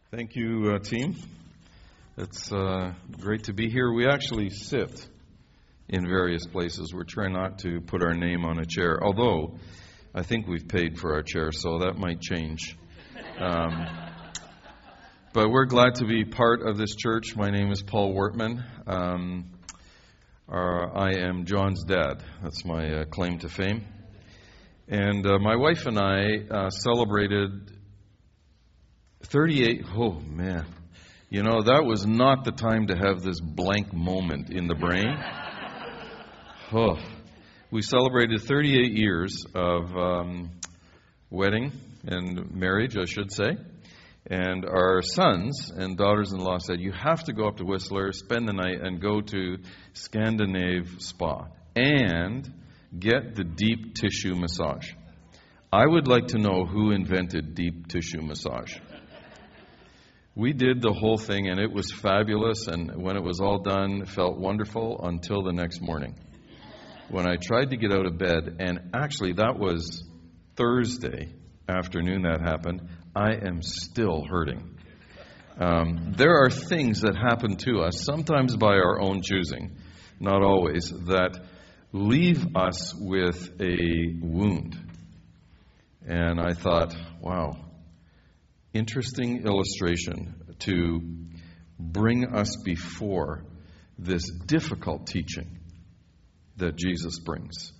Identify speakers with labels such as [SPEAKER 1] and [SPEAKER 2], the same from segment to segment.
[SPEAKER 1] Thank you, team. It's great to be here. We actually sit in various places. We're trying not to put our name on a chair, although I think we've paid for our chair, so that might change. But we're glad to be part of this church. My name is Paul Wortman. I am John's dad. That's my claim to fame. And my wife and I celebrated 38, oh man, you know, that was not the time to have this blank moment in the brain. Oh, we celebrated 38 years of wedding and marriage, I should say. And our sons and daughters-in-law said, you have to go up to Whistler, spend the night, and go to Scandinave Spa and get the deep tissue massage. I would like to know who invented deep tissue massage. We did the whole thing, and it was fabulous, and when it was all done, it felt wonderful until the next morning, when I tried to get out of bed, and actually that was Thursday afternoon that happened. I am still hurting. There are things that happen to us, sometimes by our own choosing, not always, that leave us with a wound. And I thought, wow, interesting illustration to bring us before this difficult teaching that Jesus brings.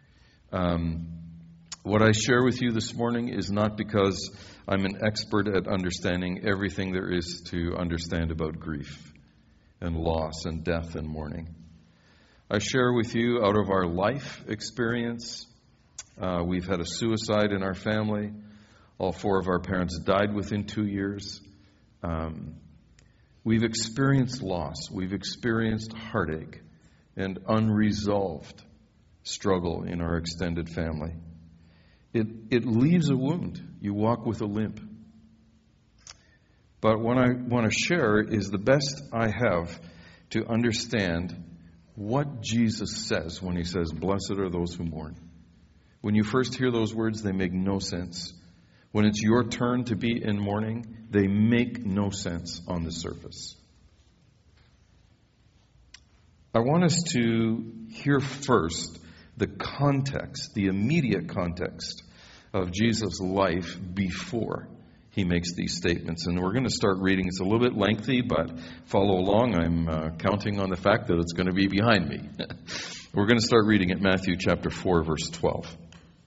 [SPEAKER 1] What I share with you this morning is not because I'm an expert at understanding everything there is to understand about grief and loss and death and mourning. I share with you out of our life experience. We've had a suicide in our family. All four of our parents died within 2 years. We've experienced loss. We've experienced heartache and unresolved struggle in our extended family. It leaves a wound. You walk with a limp. But what I want to share is the best I have to understand what Jesus says when he says, blessed are those who mourn. When you first hear those words, they make no sense. When it's your turn to be in mourning, they make no sense on the surface. I want us to hear first the context, the immediate context of Jesus' life before he makes these statements. And we're going to start reading. It's a little bit lengthy, but follow along. I'm counting on the fact that it's going to be behind me. We're going to start reading at Matthew chapter 4, verse 12.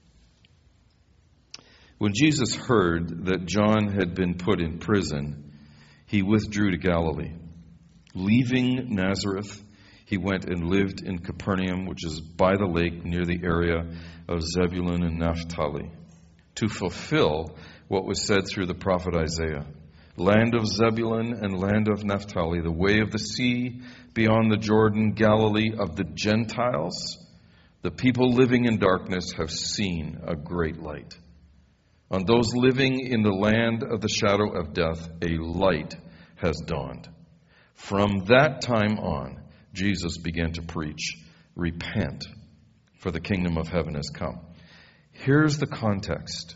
[SPEAKER 1] When Jesus heard that John had been put in prison, he withdrew to Galilee. Leaving Nazareth, he went and lived in Capernaum, which is by the lake near the area of Zebulun and Naphtali, to fulfill what was said through the prophet Isaiah. Land of Zebulun and land of Naphtali, the way of the sea beyond the Jordan, Galilee of the Gentiles. The people living in darkness have seen a great light. On those living in the land of the shadow of death, a light has dawned. From that time on, Jesus began to preach, repent, for the kingdom of heaven has come. Here's the context.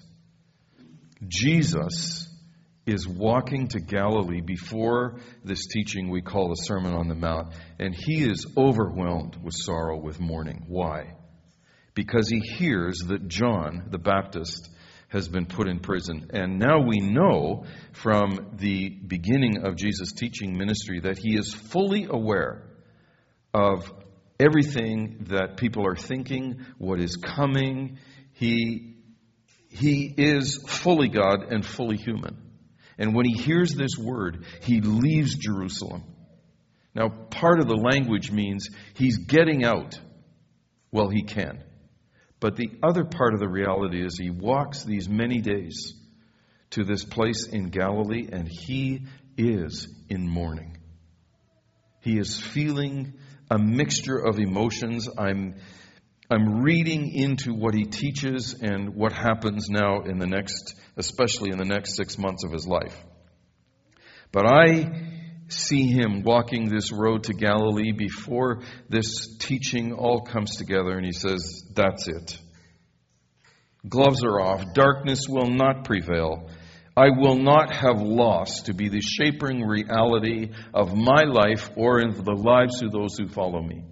[SPEAKER 1] Jesus is walking to Galilee before this teaching we call the Sermon on the Mount, and he is overwhelmed with sorrow, with mourning. Why? Because he hears that John the Baptist has been put in prison. And now we know from the beginning of Jesus' teaching ministry that he is fully aware of everything that people are thinking, what is coming. He is fully God and fully human. And when he hears this word, he leaves Jerusalem. Now, part of the language means he's getting out while he can. But the other part of the reality is he walks these many days to this place in Galilee, and he is in mourning. He is feeling a mixture of emotions. I'm reading into what he teaches and what happens now in the next, especially in the next 6 months of his life. But I see him walking this road to Galilee before this teaching all comes together, and he says, that's it. Gloves are off. Darkness will not prevail. I will not have loss to be the shaping reality of my life or in the lives of those who follow me.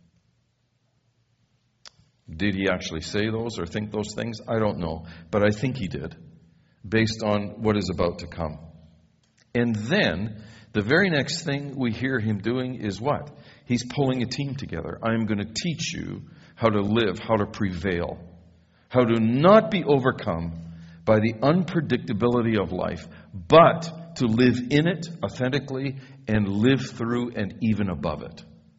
[SPEAKER 1] Did he actually say those or think those things? I don't know. But I think he did, based on what is about to come. And then, the very next thing we hear him doing is what? He's pulling a team together. I'm going to teach you how to live, how to prevail, how to not be overcome by the unpredictability of life, but to live in it authentically and live through and even above it.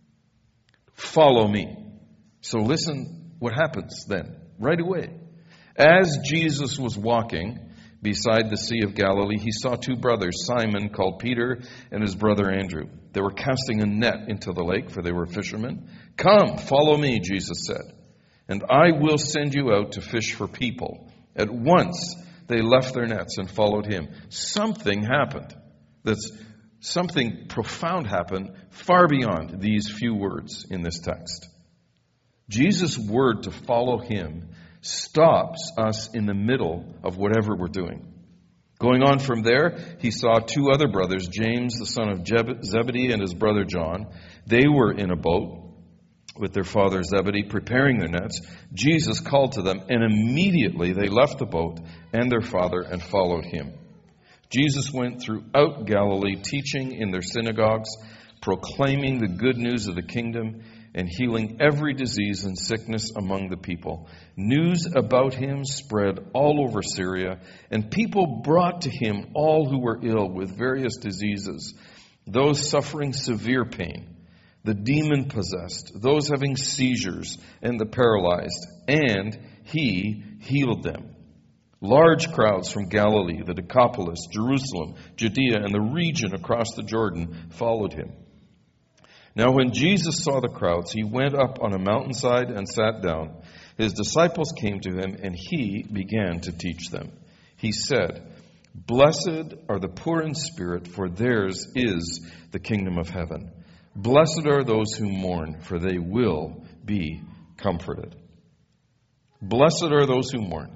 [SPEAKER 1] Follow me. So listen what happens then, right away. As Jesus was walking beside the Sea of Galilee, he saw two brothers, Simon, called Peter, and his brother Andrew. They were casting a net into the lake, for they were fishermen. Come, follow me, Jesus said, and I will send you out to fish for people. At once they left their nets and followed him. Something happened. Something profound happened far beyond these few words in this text. Jesus' word to follow him stops us in the middle of whatever we're doing. Going on from there, he saw two other brothers, James, the son of Zebedee, and his brother John. They were in a boat with their father Zebedee, preparing their nets. Jesus called to them, and immediately they left the boat and their father and followed him. Jesus went throughout Galilee, teaching in their synagogues, proclaiming the good news of the kingdom, and healing every disease and sickness among the people. News about him spread all over Syria, and people brought to him all who were ill with various diseases, those suffering severe pain, the demon-possessed, those having seizures, and the paralyzed, and he healed them. Large crowds from Galilee, the Decapolis, Jerusalem, Judea, and the region across the Jordan followed him. Now when Jesus saw the crowds, he went up on a mountainside and sat down. His disciples came to him, and he began to teach them. He said, "Blessed are the poor in spirit, for theirs is the kingdom of heaven. Blessed are those who mourn, for they will be comforted." Blessed are those who mourn.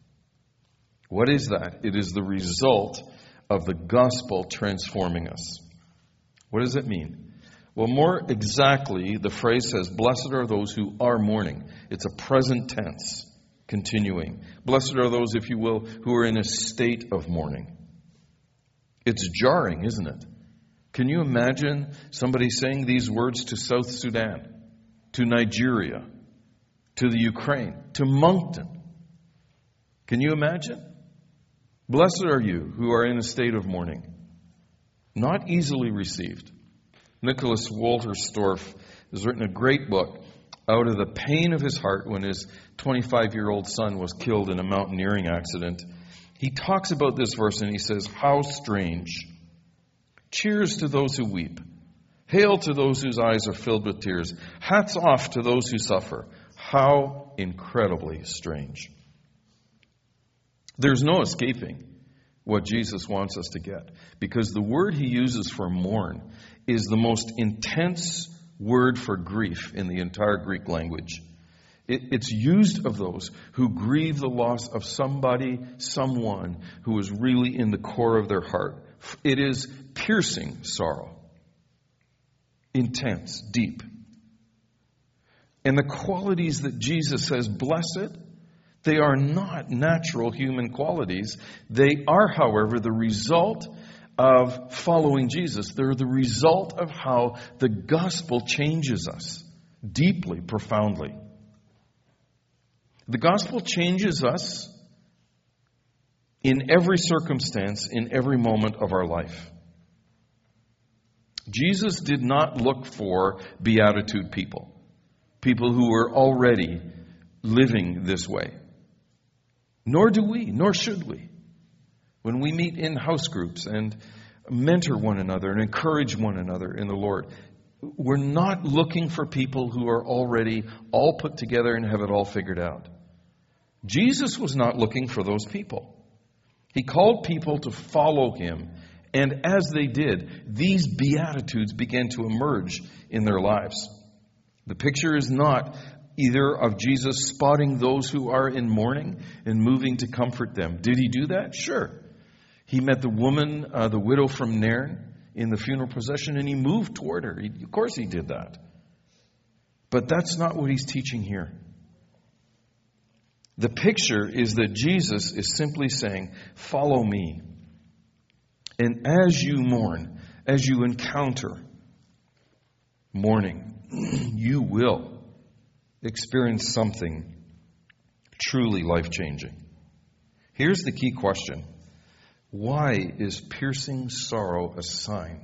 [SPEAKER 1] What is that? It is the result of the gospel transforming us. What does it mean? Well, more exactly, the phrase says, blessed are those who are mourning. It's a present tense, continuing. Blessed are those, if you will, who are in a state of mourning. It's jarring, isn't it? Can you imagine somebody saying these words to South Sudan, to Nigeria, to the Ukraine, to Moncton? Can you imagine? Blessed are you who are in a state of mourning. Not easily received. Nicholas Wolterstorff has written a great book out of the pain of his heart when his 25-year-old son was killed in a mountaineering accident. He talks about this verse and he says, "How strange. Cheers to those who weep. Hail to those whose eyes are filled with tears. Hats off to those who suffer. How incredibly strange." There's no escaping what Jesus wants us to get, because the word he uses for mourn is the most intense word for grief in the entire Greek language. It's used of those who grieve the loss of somebody, someone who is really in the core of their heart. It is piercing sorrow. Intense, deep. And the qualities that Jesus says, blessed, they are not natural human qualities. They are, however, the result of following Jesus. They're the result of how the gospel changes us deeply, profoundly. The gospel changes us in every circumstance, in every moment of our life. Jesus did not look for beatitude people who were already living this way. Nor do we, nor should we. When we meet in house groups and mentor one another and encourage one another in the Lord, we're not looking for people who are already all put together and have it all figured out. Jesus was not looking for those people. He called people to follow him, and as they did, these beatitudes began to emerge in their lives. The picture is not either of Jesus spotting those who are in mourning and moving to comfort them. Did he do that? Sure. He met the woman, the widow from Nain, in the funeral procession, and he moved toward her. Of course he did that. But that's not what he's teaching here. The picture is that Jesus is simply saying, follow me. And as you mourn, as you encounter mourning, you will experience something truly life-changing. Here's the key question. Why is piercing sorrow a sign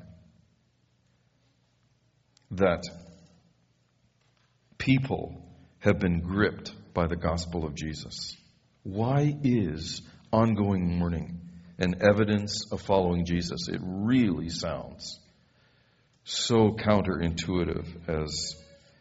[SPEAKER 1] that people have been gripped by the gospel of Jesus? Why is ongoing mourning an evidence of following Jesus? It really sounds so counterintuitive as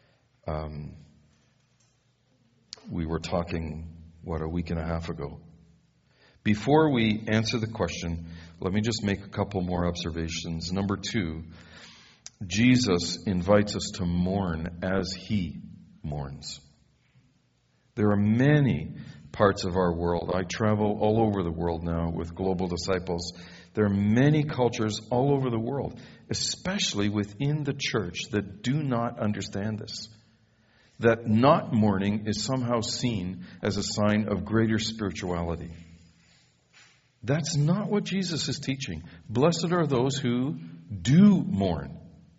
[SPEAKER 1] we were talking, a week and a half ago. Before we answer the question, let me just make a couple more observations. Number 2, Jesus invites us to mourn as he mourns. There are many parts of our world. I travel all over the world now with Global Disciples. There are many cultures all over the world, especially within the church, that do not understand this. That not mourning is somehow seen as a sign of greater spirituality. That's not what Jesus is teaching. Blessed are those who do mourn.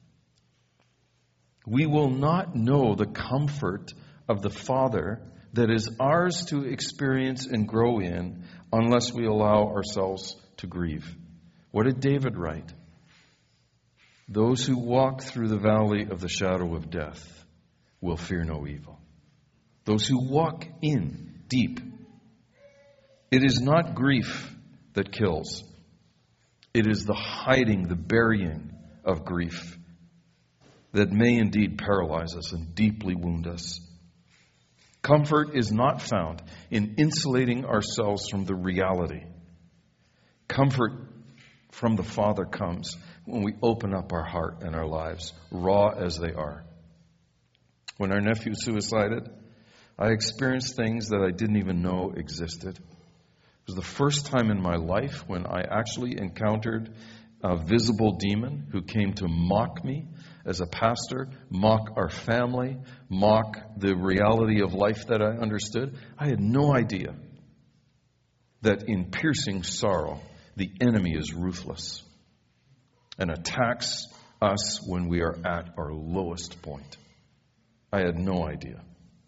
[SPEAKER 1] We will not know the comfort of the Father that is ours to experience and grow in unless we allow ourselves to grieve. What did David write? Those who walk through the valley of the shadow of death will fear no evil. Those who walk in deep. It is not grief that kills. It is the hiding, the burying of grief that may indeed paralyze us and deeply wound us. Comfort is not found in insulating ourselves from the reality. Comfort from the Father comes when we open up our heart and our lives, raw as they are. When our nephew suicided, I experienced things that I didn't even know existed. It was the first time in my life when I actually encountered a visible demon who came to mock me as a pastor, mock our family, mock the reality of life that I understood. I had no idea that in piercing sorrow, the enemy is ruthless and attacks us when we are at our lowest point. I had no idea.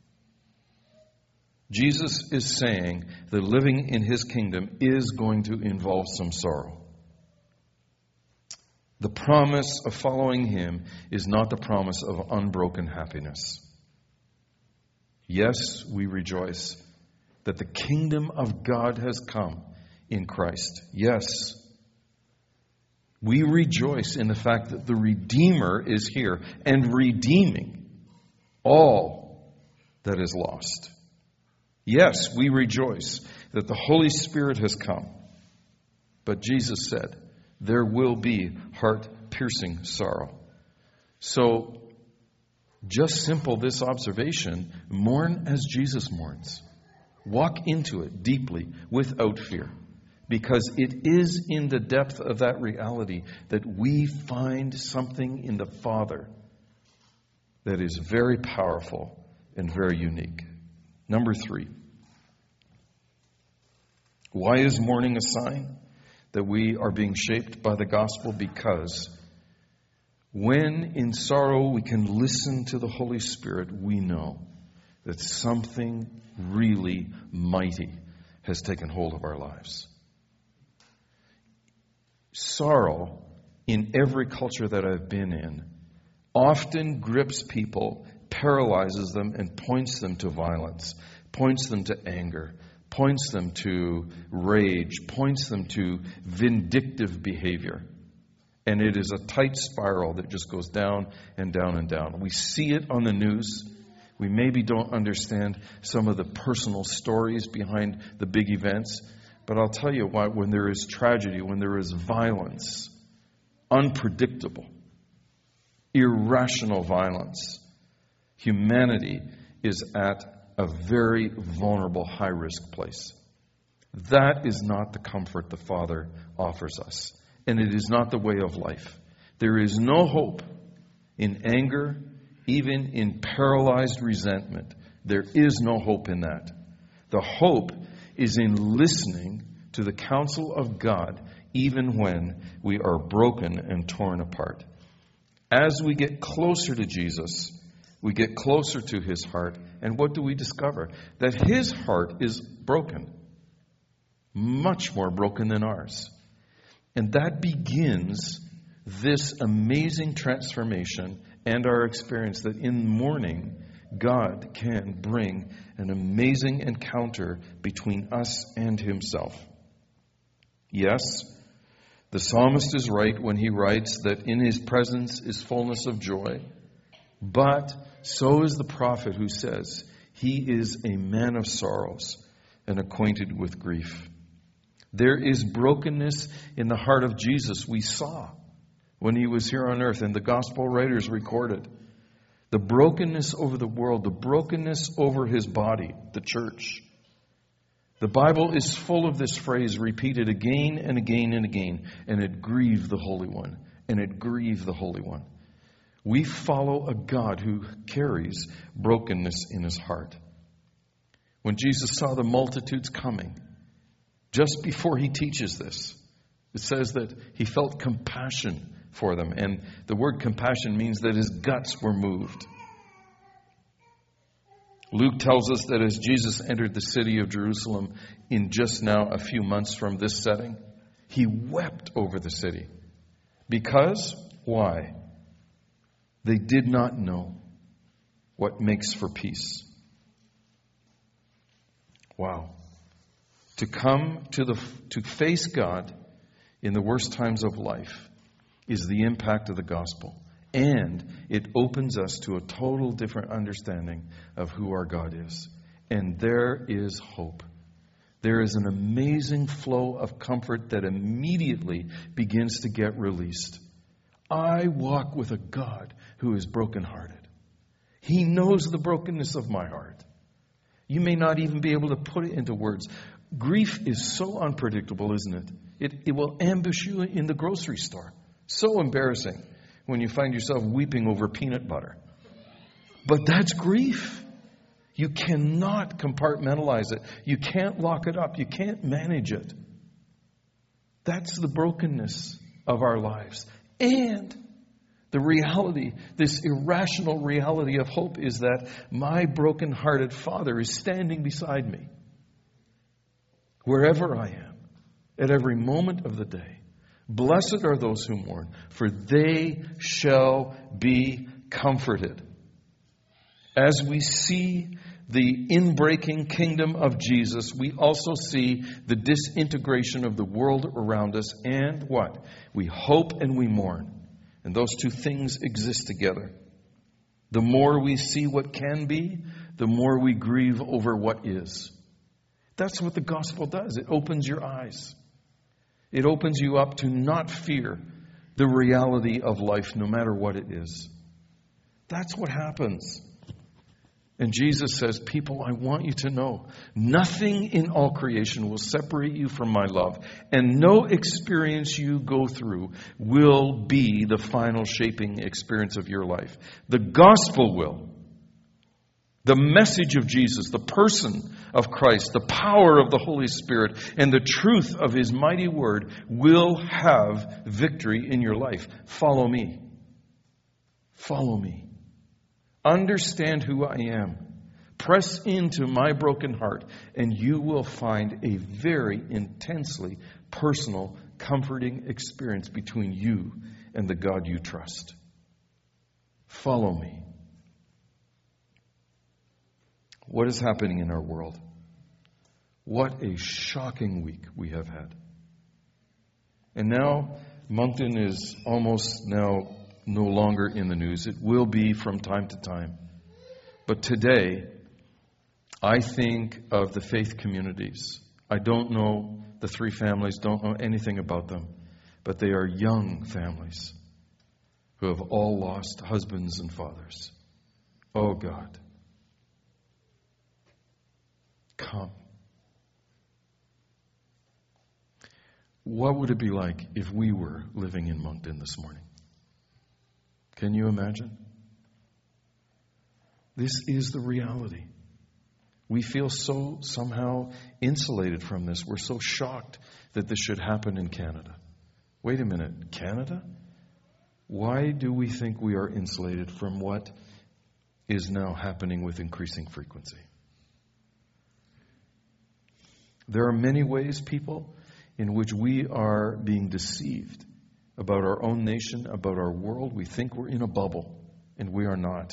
[SPEAKER 1] Jesus is saying that living in his kingdom is going to involve some sorrow. The promise of following him is not the promise of unbroken happiness. Yes, we rejoice that the kingdom of God has come in Christ. Yes, we rejoice in the fact that the Redeemer is here and redeeming all that is lost. Yes, we rejoice that the Holy Spirit has come. But Jesus said, there will be heart-piercing sorrow. So, just simple this observation, mourn as Jesus mourns. Walk into it deeply, without fear. Because it is in the depth of that reality that we find something in the Father that is very powerful and very unique. Number 3. Why is mourning a sign that we are being shaped by the gospel? Because when in sorrow we can listen to the Holy Spirit, we know that something really mighty has taken hold of our lives. Sorrow, in every culture that I've been in, often grips people, paralyzes them, and points them to violence, points them to anger, points them to rage, points them to vindictive behavior. And it is a tight spiral that just goes down and down and down. We see it on the news. We maybe don't understand some of the personal stories behind the big events. But I'll tell you what, when there is tragedy, when there is violence, unpredictable, irrational violence, humanity is at a very vulnerable, high-risk place. That is not the comfort the Father offers us. And it is not the way of life. There is no hope in anger, even in paralyzed resentment. There is no hope in that. The hope is in listening to the counsel of God, even when we are broken and torn apart. As we get closer to Jesus, we get closer to His heart. And what do we discover? That His heart is broken. Much more broken than ours. And that begins this amazing transformation and our experience that in mourning, God can bring an amazing encounter between us and Himself. Yes, the psalmist is right when he writes that in His presence is fullness of joy. But so is the prophet who says He is a man of sorrows and acquainted with grief. There is brokenness in the heart of Jesus we saw when He was here on earth, and the gospel writers recorded. The brokenness over the world, the brokenness over His body, the church. The Bible is full of this phrase repeated again and again and again, and it grieved the Holy One, and it grieved the Holy One. We follow a God who carries brokenness in His heart. When Jesus saw the multitudes coming, just before He teaches this, it says that He felt compassion for them. And the word compassion means that His guts were moved. Luke tells us that as Jesus entered the city of Jerusalem in just now a few months from this setting, He wept over the city. Because, why? They did not know what makes for peace. Wow. To face God in the worst times of life is the impact of the gospel. And it opens us to a total different understanding of who our God is. And there is hope. There is an amazing flow of comfort that immediately begins to get released. I walk with a God who is brokenhearted. He knows the brokenness of my heart. You may not even be able to put it into words. Grief is so unpredictable, isn't it? It will ambush you in the grocery store. So embarrassing when you find yourself weeping over peanut butter. But that's grief. You cannot compartmentalize it. You can't lock it up. You can't manage it. That's the brokenness of our lives. And the reality, this irrational reality of hope, is that my broken-hearted Father is standing beside me. Wherever I am, at every moment of the day. Blessed are those who mourn, for they shall be comforted. As we see the inbreaking kingdom of Jesus, we also see the disintegration of the world around us. And what? We hope and we mourn. And those two things exist together. The more we see what can be, the more we grieve over what is. That's what the gospel does. It opens your eyes. It opens you up to not fear the reality of life, no matter what it is. That's what happens. And Jesus says, people, I want you to know, nothing in all creation will separate you from my love. And no experience you go through will be the final shaping experience of your life. The gospel will. The message of Jesus, the person of Christ, the power of the Holy Spirit, and the truth of His mighty word will have victory in your life. Follow me. Follow me. Understand who I am. Press into my broken heart, and you will find a very intensely personal, comforting experience between you and the God you trust. Follow me. What is happening in our world? What a shocking week we have had. And now, Moncton is almost now no longer in the news. It will be from time to time. But today, I think of the faith communities. I don't know the three families, don't know anything about them. But they are young families who have all lost husbands and fathers. Oh God. Come. What would it be like if we were living in Moncton this morning? Can you imagine? This is the reality. We feel so somehow insulated from this. We're so shocked that this should happen in Canada. Wait a minute, Canada? Why do we think we are insulated from what is now happening with increasing frequency? There are many ways, people, in which we are being deceived about our own nation, about our world. We think we're in a bubble, and we are not.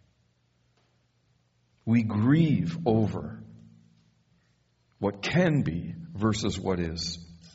[SPEAKER 1] We grieve over what can be versus what is.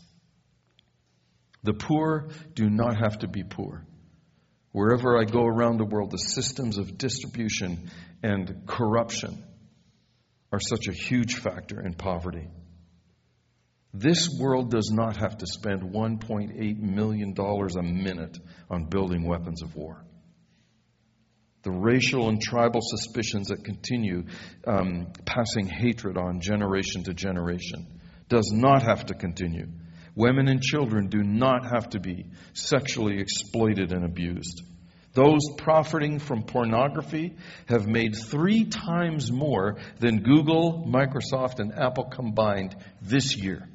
[SPEAKER 1] The poor do not have to be poor. Wherever I go around the world, the systems of distribution and corruption are such a huge factor in poverty. This world does not have to spend $1.8 million a minute on building weapons of war. The racial and tribal suspicions that continue passing hatred on generation to generation does not have to continue. Women and children do not have to be sexually exploited and abused. Those profiting from pornography have made 3 times more than Google, Microsoft, and Apple combined this year.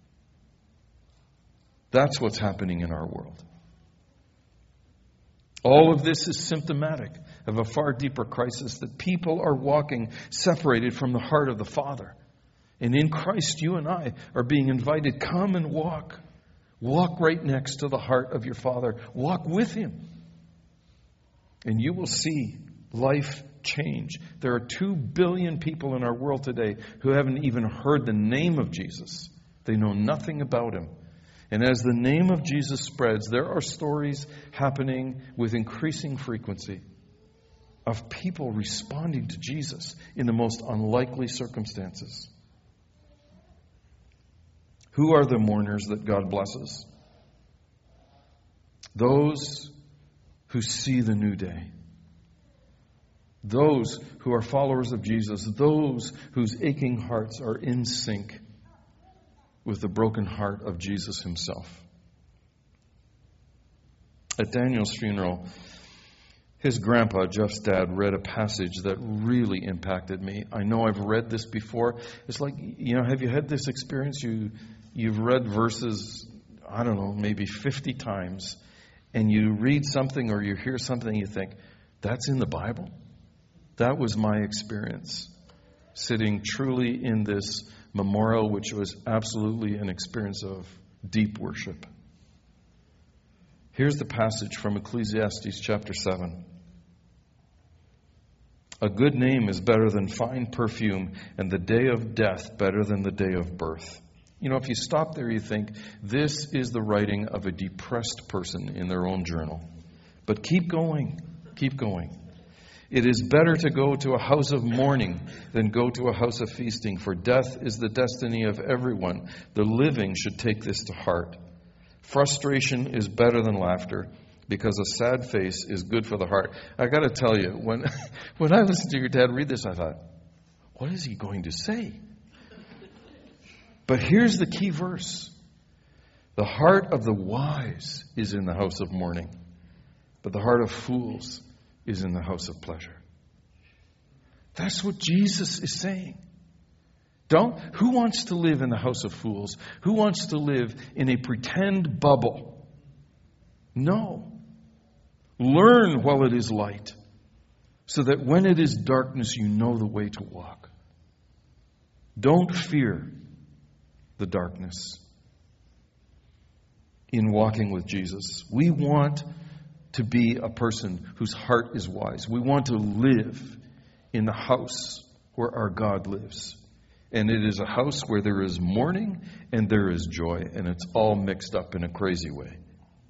[SPEAKER 1] That's what's happening in our world. All of this is symptomatic of a far deeper crisis, that people are walking separated from the heart of the Father. And in Christ, you and I are being invited, come and walk. Walk right next to the heart of your Father. Walk with Him. And you will see life change. There are 2 billion people in our world today who haven't even heard the name of Jesus. They know nothing about Him. And as the name of Jesus spreads, there are stories happening with increasing frequency of people responding to Jesus in the most unlikely circumstances. Who are the mourners that God blesses? Those who see the new day. Those who are followers of Jesus. Those whose aching hearts are in sync with the broken heart of Jesus Himself. At Daniel's funeral, his grandpa, Jeff's dad, read a passage that really impacted me. I know I've read this before. It's like, have you had this experience? You've read verses, I don't know, maybe 50 times, and you read something or you hear something and you think, that's in the Bible? That was my experience, sitting truly in this memorial, which was absolutely an experience of deep worship. Here's the passage from Ecclesiastes chapter 7. A good name is better than fine perfume, and the day of death better than the day of birth. If you stop there, you think, this is the writing of a depressed person in their own journal. But keep going. Keep going. It is better to go to a house of mourning than go to a house of feasting, for death is the destiny of everyone. The living should take this to heart. Frustration is better than laughter, because a sad face is good for the heart. I got to tell you, when I listened to your dad read this, I thought, what is he going to say? But here's the key verse. The heart of the wise is in the house of mourning, but the heart of fools is in the house of pleasure. That's what Jesus is saying. Who wants to live in the house of fools? Who wants to live in a pretend bubble? No. Learn while it is light, so that when it is darkness, you know the way to walk. Don't fear the darkness in walking with Jesus. We want to be a person whose heart is wise. We want to live in the house where our God lives. And it is a house where there is mourning and there is joy, and it's all mixed up in a crazy way.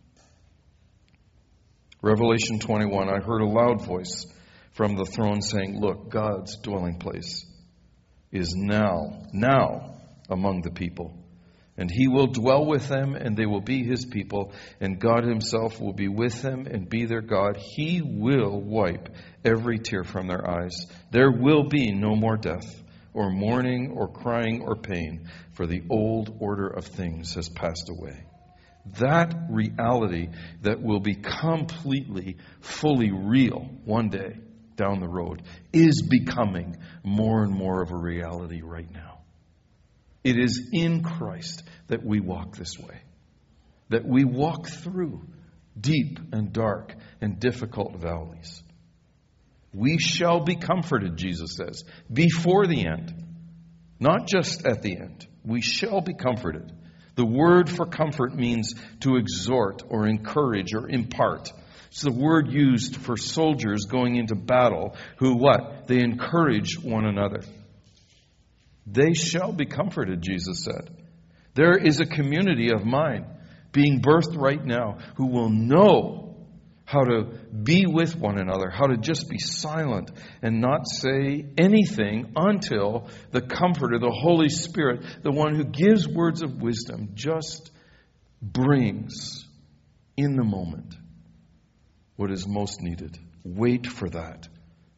[SPEAKER 1] Revelation 21, I heard a loud voice from the throne saying, look, God's dwelling place is now among the people. And He will dwell with them, and they will be His people, and God Himself will be with them and be their God. He will wipe every tear from their eyes. There will be no more death, or mourning or crying or pain, for the old order of things has passed away. That reality that will be completely, fully real one day down the road is becoming more and more of a reality right now. It is in Christ that we walk this way, that we walk through deep and dark and difficult valleys. We shall be comforted, Jesus says, before the end, not just at the end. We shall be comforted. The word for comfort means to exhort or encourage or impart. It's the word used for soldiers going into battle who what? They encourage one another. They shall be comforted, Jesus said. There is a community of mine being birthed right now who will know how to be with one another, how to just be silent and not say anything until the Comforter, the Holy Spirit, the one who gives words of wisdom, just brings in the moment what is most needed. Wait for that.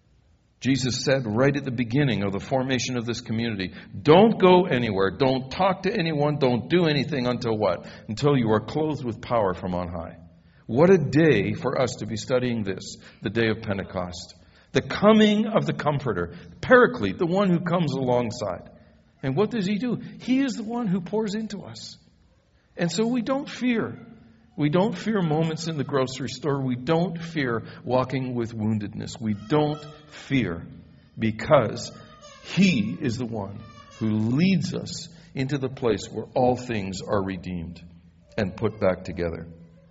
[SPEAKER 1] Jesus said right at the beginning of the formation of this community, don't go anywhere, don't talk to anyone, don't do anything until what? Until you are clothed with power from on high. What a day for us to be studying this, the day of Pentecost. The coming of the Comforter, Paraclete, the one who comes alongside. And what does he do? He is the one who pours into us. And so we don't fear. We don't fear moments in the grocery store. We don't fear walking with woundedness. We don't fear because he is the one who leads us into the place where all things are redeemed and put back together.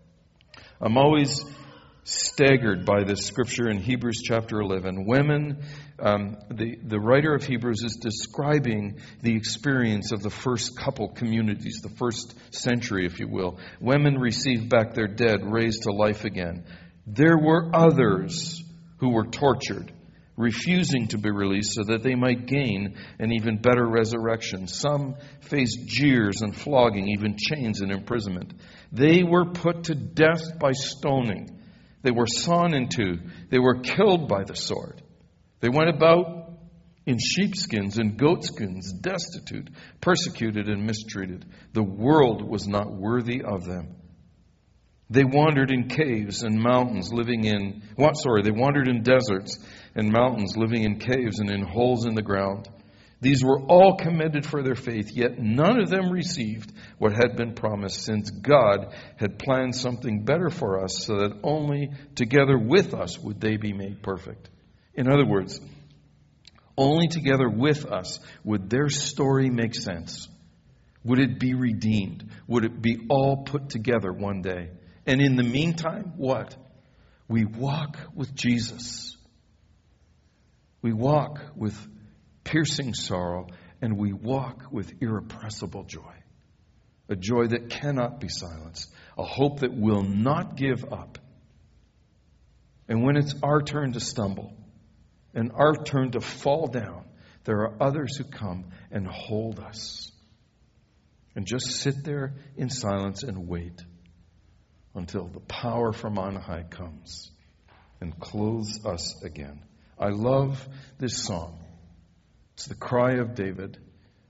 [SPEAKER 1] I'm always staggered by this scripture in Hebrews chapter 11. Women, the writer of Hebrews is describing the experience of the first couple communities, the first century, if you will. Women received back their dead, raised to life again. There were others who were tortured, refusing to be released so that they might gain an even better resurrection. Some faced jeers and flogging, even chains and imprisonment. They were put to death by stoning. They were sawn in two. They were killed by the sword. They went about in sheepskins and goatskins, destitute, persecuted and mistreated. The world was not worthy of them. They wandered in caves and mountains, they wandered in deserts and mountains, living in caves and in holes in the ground. These were all commended for their faith, yet none of them received what had been promised, since God had planned something better for us, so that only together with us would they be made perfect. In other words, only together with us would their story make sense. Would it be redeemed? Would it be all put together one day? And in the meantime, what? We walk with Jesus. We walk with piercing sorrow, and we walk with irrepressible joy. A joy that cannot be silenced. A hope that will not give up. And when it's our turn to stumble and our turn to fall down, there are others who come and hold us. And just sit there in silence and wait until the power from on high comes and clothes us again. I love this song. It's the cry of David.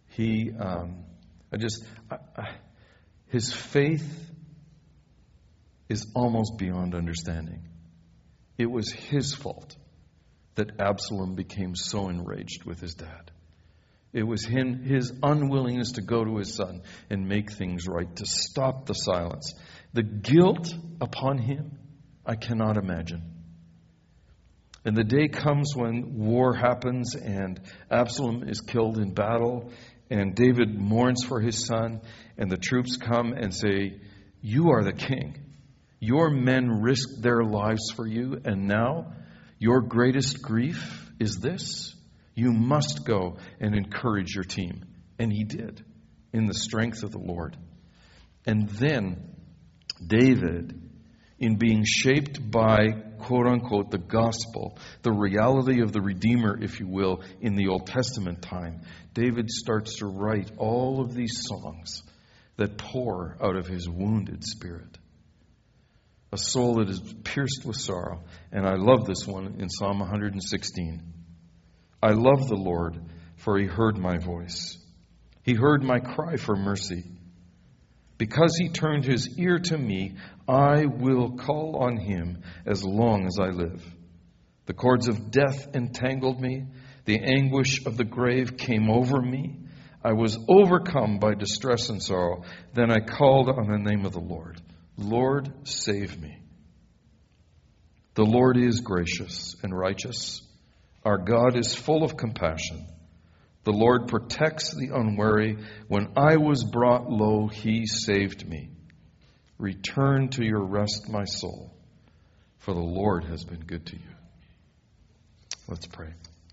[SPEAKER 1] His faith is almost beyond understanding. It was his fault that Absalom became so enraged with his dad. It was his unwillingness to go to his son and make things right, to stop the silence. The guilt upon him, I cannot imagine. And the day comes when war happens and Absalom is killed in battle and David mourns for his son, and the troops come and say, "You are the king. Your men risked their lives for you, and now your greatest grief is this? You must go and encourage your team." And he did, in the strength of the Lord. And then David, in being shaped by, quote unquote, the gospel, the reality of the Redeemer, if you will, in the Old Testament time, David starts to write all of these songs that pour out of his wounded spirit. A soul that is pierced with sorrow. And I love this one in Psalm 116. I love the Lord. for he heard my voice. He heard my cry for mercy. Because he turned his ear to me, I will call on him as long as I live. The cords of death entangled me. The anguish of the grave came over me. I was overcome by distress and sorrow. Then I called on the name of the Lord. Lord, save me. The Lord is gracious and righteous. Our God is full of compassion. The Lord protects the unwary. When I was brought low, he saved me. Return to your rest, my soul, for the Lord has been good to you. Let's pray.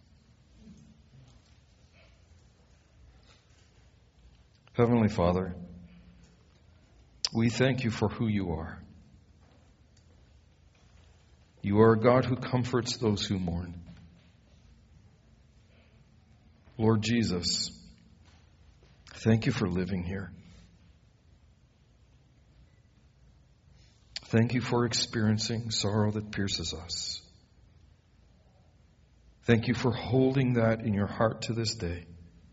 [SPEAKER 1] Heavenly Father, we thank you for who you are. You are a God who comforts those who mourn. Lord Jesus, thank you for living here. Thank you for experiencing sorrow that pierces us. Thank you for holding that in your heart to this day,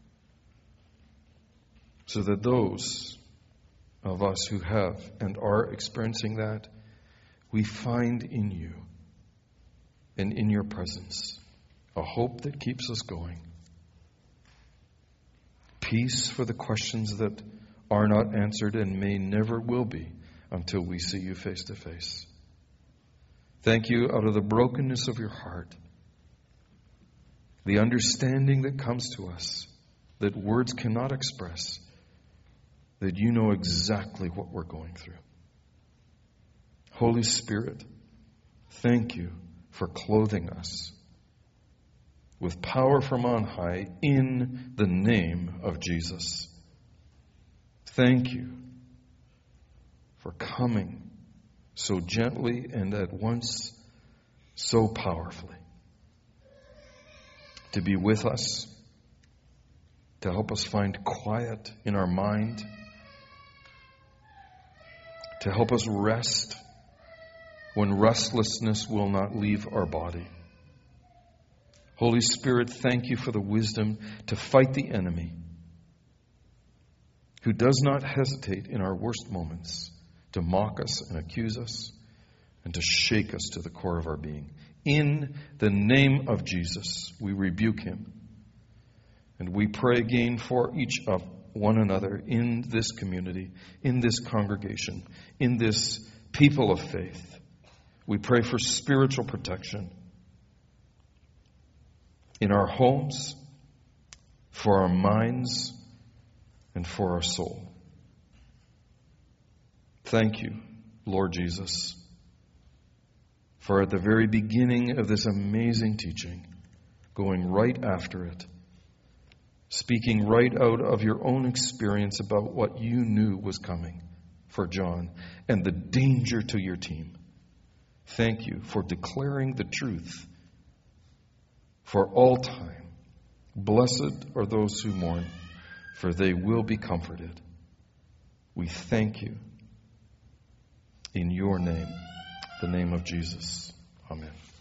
[SPEAKER 1] so that those of us who have and are experiencing that, we find in you and in your presence a hope that keeps us going. Peace for the questions that are not answered and may never will be until we see you face to face. Thank you out of the brokenness of your heart, the understanding that comes to us that words cannot express, that you know exactly what we're going through. Holy Spirit, thank you for clothing us with power from on high in the name of Jesus. Thank you for coming so gently and at once so powerfully to be with us, to help us find quiet in our mind, to help us rest when restlessness will not leave our body. Holy Spirit, thank you for the wisdom to fight the enemy, who does not hesitate in our worst moments to mock us and accuse us and to shake us to the core of our being. In the name of Jesus, we rebuke him. And we pray again for each of one another in this community, in this congregation, in this people of faith. We pray for spiritual protection in our homes, for our minds, and for our soul. Thank you, Lord Jesus, for at the very beginning of this amazing teaching, going right after it, speaking right out of your own experience about what you knew was coming for John and the danger to your team. Thank you for declaring the truth for all time. Blessed are those who mourn, for they will be comforted. We thank you in your name, the name of Jesus. Amen.